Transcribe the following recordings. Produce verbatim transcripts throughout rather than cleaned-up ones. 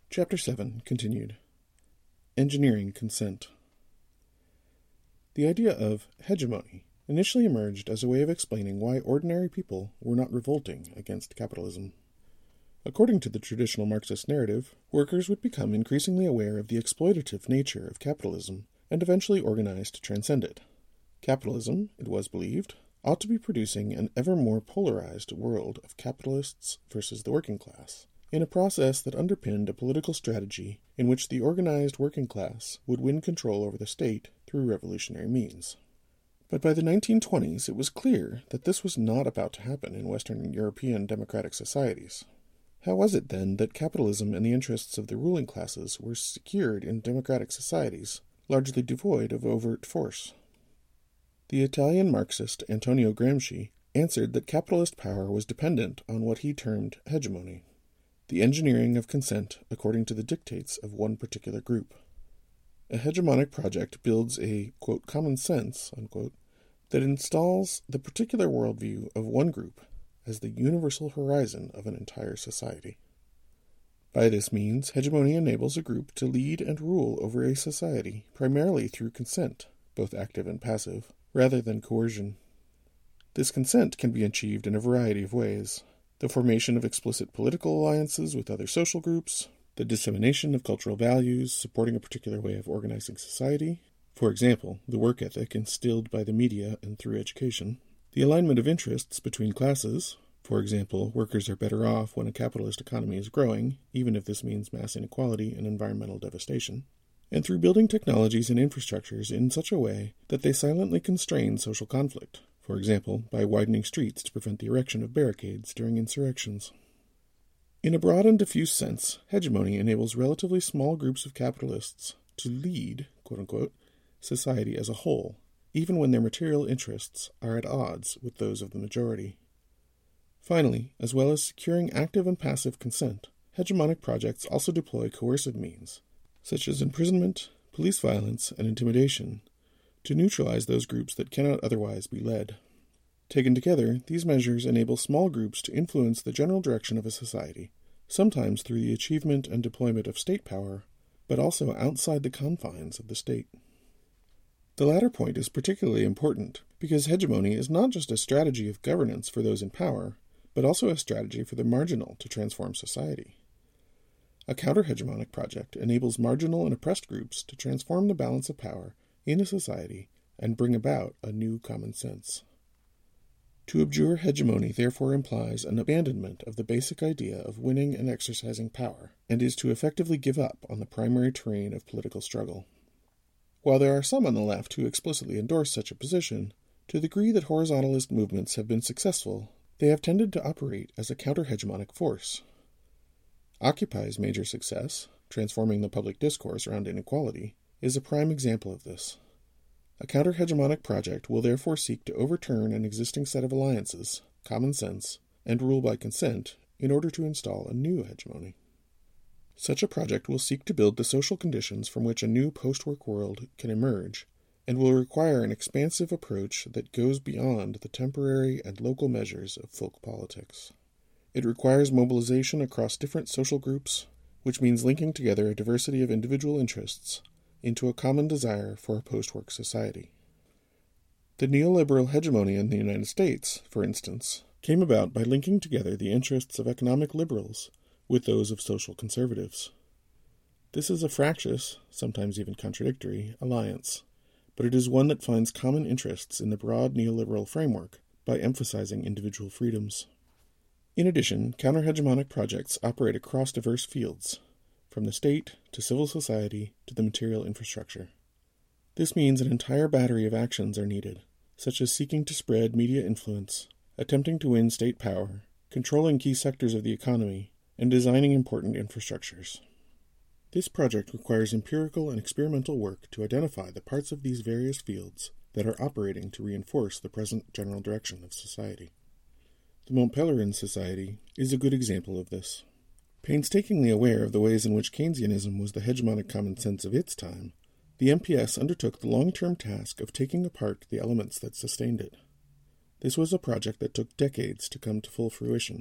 Chapter seven, continued. Engineering consent. The idea of hegemony initially emerged as a way of explaining why ordinary people were not revolting against capitalism. According to the traditional Marxist narrative, workers would become increasingly aware of the exploitative nature of capitalism and eventually organize to transcend it. Capitalism, it was believed, ought to be producing an ever more polarized world of capitalists versus the working class, in a process that underpinned a political strategy in which the organized working class would win control over the state through revolutionary means. But by the nineteen twenties, it was clear that this was not about to happen in Western European democratic societies. How was it, then, that capitalism and the interests of the ruling classes were secured in democratic societies, largely devoid of overt force? The Italian Marxist Antonio Gramsci answered that capitalist power was dependent on what he termed hegemony, the engineering of consent according to the dictates of one particular group. A hegemonic project builds a, quote, common sense, unquote, that installs the particular worldview of one group as the universal horizon of an entire society. By this means, hegemony enables a group to lead and rule over a society primarily through consent, both active and passive, rather than coercion. This consent can be achieved in a variety of ways: the formation of explicit political alliances with other social groups, the dissemination of cultural values supporting a particular way of organizing society, for example, the work ethic instilled by the media and through education, the alignment of interests between classes, for example, workers are better off when a capitalist economy is growing, even if this means mass inequality and environmental devastation, and through building technologies and infrastructures in such a way that they silently constrain social conflict, for example, by widening streets to prevent the erection of barricades during insurrections. In a broad and diffuse sense, hegemony enables relatively small groups of capitalists to lead, quote-unquote, society as a whole, even when their material interests are at odds with those of the majority. Finally, as well as securing active and passive consent, hegemonic projects also deploy coercive means, such as imprisonment, police violence, and intimidation, to neutralize those groups that cannot otherwise be led. Taken together, these measures enable small groups to influence the general direction of a society, sometimes through the achievement and deployment of state power, but also outside the confines of the state. The latter point is particularly important because hegemony is not just a strategy of governance for those in power, but also a strategy for the marginal to transform society. A counter-hegemonic project enables marginal and oppressed groups to transform the balance of power in a society and bring about a new common sense. To abjure hegemony therefore implies an abandonment of the basic idea of winning and exercising power, and is to effectively give up on the primary terrain of political struggle. While there are some on the left who explicitly endorse such a position, to the degree that horizontalist movements have been successful, they have tended to operate as a counter-hegemonic force. Occupy's major success, transforming the public discourse around inequality, is a prime example of this. A counter-hegemonic project will therefore seek to overturn an existing set of alliances, common sense, and rule by consent in order to install a new hegemony. Such a project will seek to build the social conditions from which a new post-work world can emerge, and will require an expansive approach that goes beyond the temporary and local measures of folk politics. It requires mobilization across different social groups, which means linking together a diversity of individual interests into a common desire for a post-work society. The neoliberal hegemony in the United States, for instance, came about by linking together the interests of economic liberals with those of social conservatives. This is a fractious, sometimes even contradictory, alliance, but it is one that finds common interests in the broad neoliberal framework by emphasizing individual freedoms. In addition, counter-hegemonic projects operate across diverse fields, from the state to civil society to the material infrastructure. This means an entire battery of actions are needed, such as seeking to spread media influence, attempting to win state power, controlling key sectors of the economy, and designing important infrastructures. This project requires empirical and experimental work to identify the parts of these various fields that are operating to reinforce the present general direction of society. The Mont Pelerin Society is a good example of this. Painstakingly aware of the ways in which Keynesianism was the hegemonic common sense of its time, the M P S undertook the long-term task of taking apart the elements that sustained it. This was a project that took decades to come to full fruition,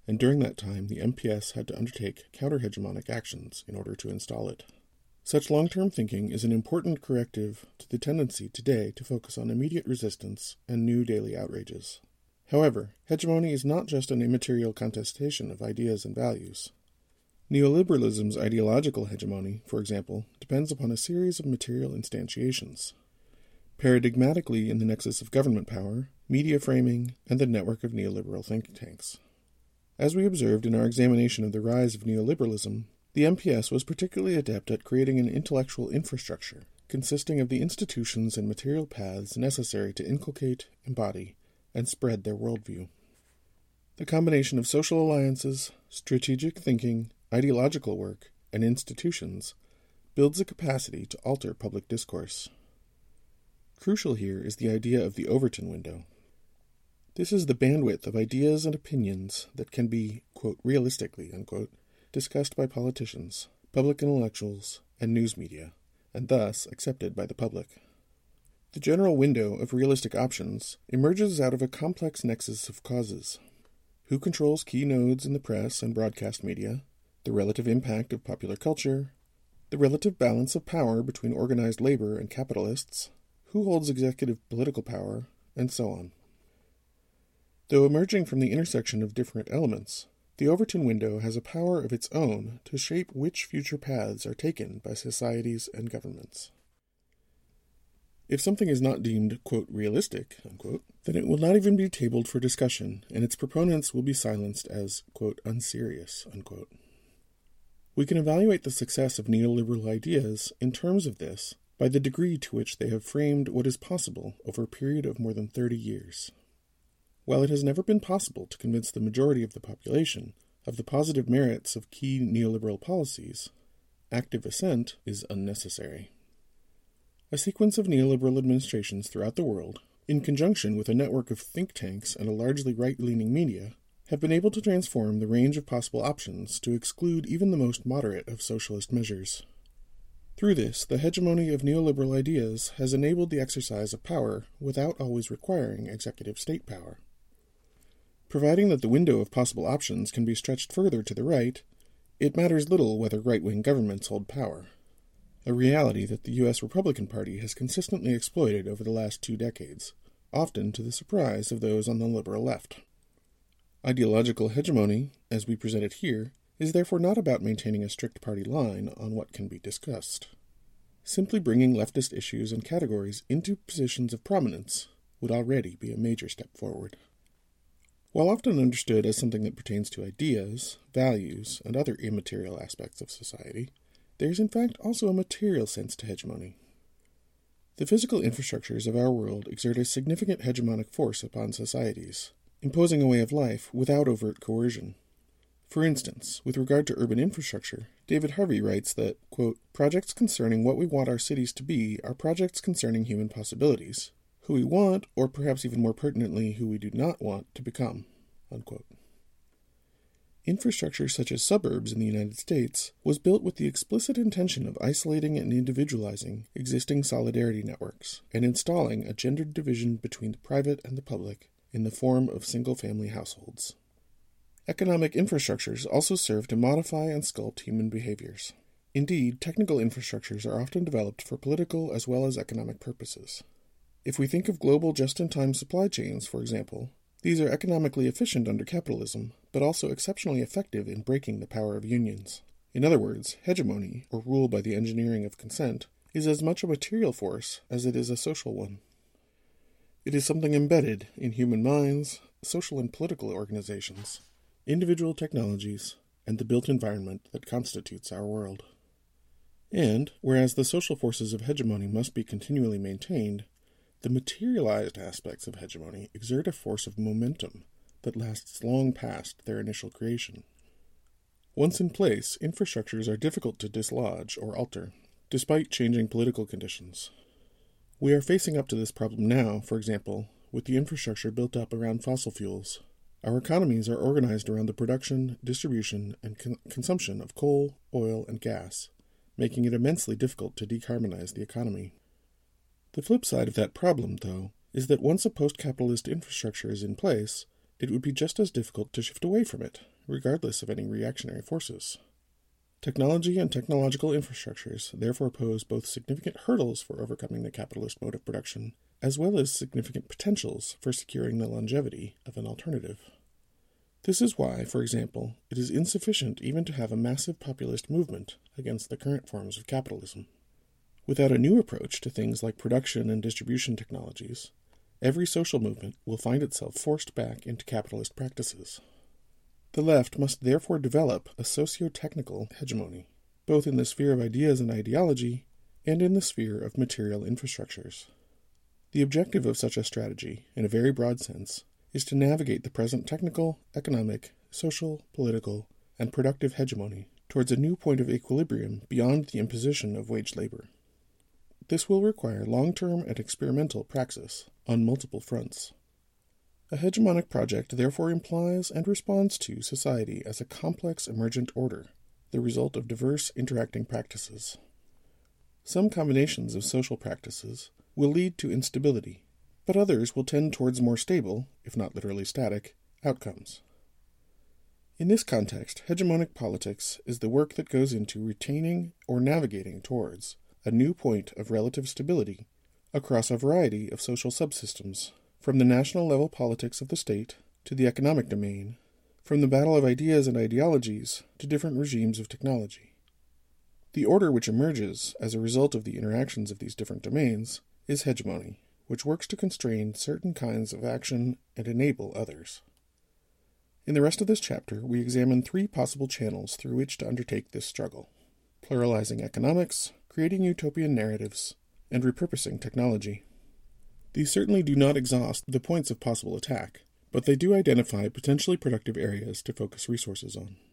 and during that time the M P S had to undertake counter-hegemonic actions in order to install it. Such long-term thinking is an important corrective to the tendency today to focus on immediate resistance and new daily outrages. However, hegemony is not just an immaterial contestation of ideas and values. Neoliberalism's ideological hegemony, for example, depends upon a series of material instantiations. Paradigmatically in the nexus of government power, media framing, and the network of neoliberal think tanks. As we observed in our examination of the rise of neoliberalism, the M P S was particularly adept at creating an intellectual infrastructure consisting of the institutions and material paths necessary to inculcate, embody, and spread their worldview. The combination of social alliances, strategic thinking, ideological work, and institutions builds a capacity to alter public discourse. Crucial here is the idea of the Overton window. This is the bandwidth of ideas and opinions that can be, quote, realistically, unquote, discussed by politicians, public intellectuals, and news media, and thus accepted by the public. The general window of realistic options emerges out of a complex nexus of causes. Who controls key nodes in the press and broadcast media, the relative impact of popular culture, the relative balance of power between organized labor and capitalists, who holds executive political power, and so on. Though emerging from the intersection of different elements, the Overton window has a power of its own to shape which future paths are taken by societies and governments. If something is not deemed, quote, realistic, unquote, then it will not even be tabled for discussion, and its proponents will be silenced as, quote, unserious, unquote. We can evaluate the success of neoliberal ideas in terms of this by the degree to which they have framed what is possible over a period of more than thirty years. While it has never been possible to convince the majority of the population of the positive merits of key neoliberal policies, active assent is unnecessary. A sequence of neoliberal administrations throughout the world, in conjunction with a network of think tanks and a largely right-leaning media, have been able to transform the range of possible options to exclude even the most moderate of socialist measures. Through this, the hegemony of neoliberal ideas has enabled the exercise of power without always requiring executive state power. Providing that the window of possible options can be stretched further to the right, it matters little whether right-wing governments hold power, a reality that the U S Republican Party has consistently exploited over the last two decades, often to the surprise of those on the liberal left. Ideological hegemony, as we present it here, is therefore not about maintaining a strict party line on what can be discussed. Simply bringing leftist issues and categories into positions of prominence would already be a major step forward. While often understood as something that pertains to ideas, values, and other immaterial aspects of society, there is in fact also a material sense to hegemony. The physical infrastructures of our world exert a significant hegemonic force upon societies, imposing a way of life without overt coercion. For instance, with regard to urban infrastructure, David Harvey writes that, quote, projects concerning what we want our cities to be are projects concerning human possibilities, who we want, or perhaps even more pertinently, who we do not want to become, unquote. Infrastructure such as suburbs in the United States was built with the explicit intention of isolating and individualizing existing solidarity networks and installing a gendered division between the private and the public in the form of single-family households. Economic infrastructures also serve to modify and sculpt human behaviors. Indeed, technical infrastructures are often developed for political as well as economic purposes. If we think of global just-in-time supply chains, for example, these are economically efficient under capitalism, but also exceptionally effective in breaking the power of unions. In other words, hegemony, or rule by the engineering of consent, is as much a material force as it is a social one. It is something embedded in human minds, social and political organizations, individual technologies, and the built environment that constitutes our world. And, whereas the social forces of hegemony must be continually maintained, the materialized aspects of hegemony exert a force of momentum that lasts long past their initial creation. Once in place, infrastructures are difficult to dislodge or alter, despite changing political conditions. We are facing up to this problem now, for example, with the infrastructure built up around fossil fuels. Our economies are organized around the production, distribution, and con- consumption of coal, oil, and gas, making it immensely difficult to decarbonize the economy. The flip side of that problem, though, is that once a post-capitalist infrastructure is in place, it would be just as difficult to shift away from it, regardless of any reactionary forces. Technology and technological infrastructures therefore pose both significant hurdles for overcoming the capitalist mode of production, as well as significant potentials for securing the longevity of an alternative. This is why, for example, it is insufficient even to have a massive populist movement against the current forms of capitalism. Without a new approach to things like production and distribution technologies, every social movement will find itself forced back into capitalist practices. The left must therefore develop a socio-technical hegemony, both in the sphere of ideas and ideology and in the sphere of material infrastructures. The objective of such a strategy, in a very broad sense, is to navigate the present technical, economic, social, political, and productive hegemony towards a new point of equilibrium beyond the imposition of wage labor. This will require long-term and experimental praxis on multiple fronts. A hegemonic project therefore implies and responds to society as a complex emergent order, the result of diverse interacting practices. Some combinations of social practices will lead to instability, but others will tend towards more stable, if not literally static, outcomes. In this context, hegemonic politics is the work that goes into retaining or navigating towards a new point of relative stability across a variety of social subsystems, from the national level politics of the state to the economic domain, from the battle of ideas and ideologies to different regimes of technology. The order which emerges as a result of the interactions of these different domains is hegemony, which works to constrain certain kinds of action and enable others. In the rest of this chapter, we examine three possible channels through which to undertake this struggle: pluralizing economics, creating utopian narratives, and repurposing technology. These certainly do not exhaust the points of possible attack, but they do identify potentially productive areas to focus resources on.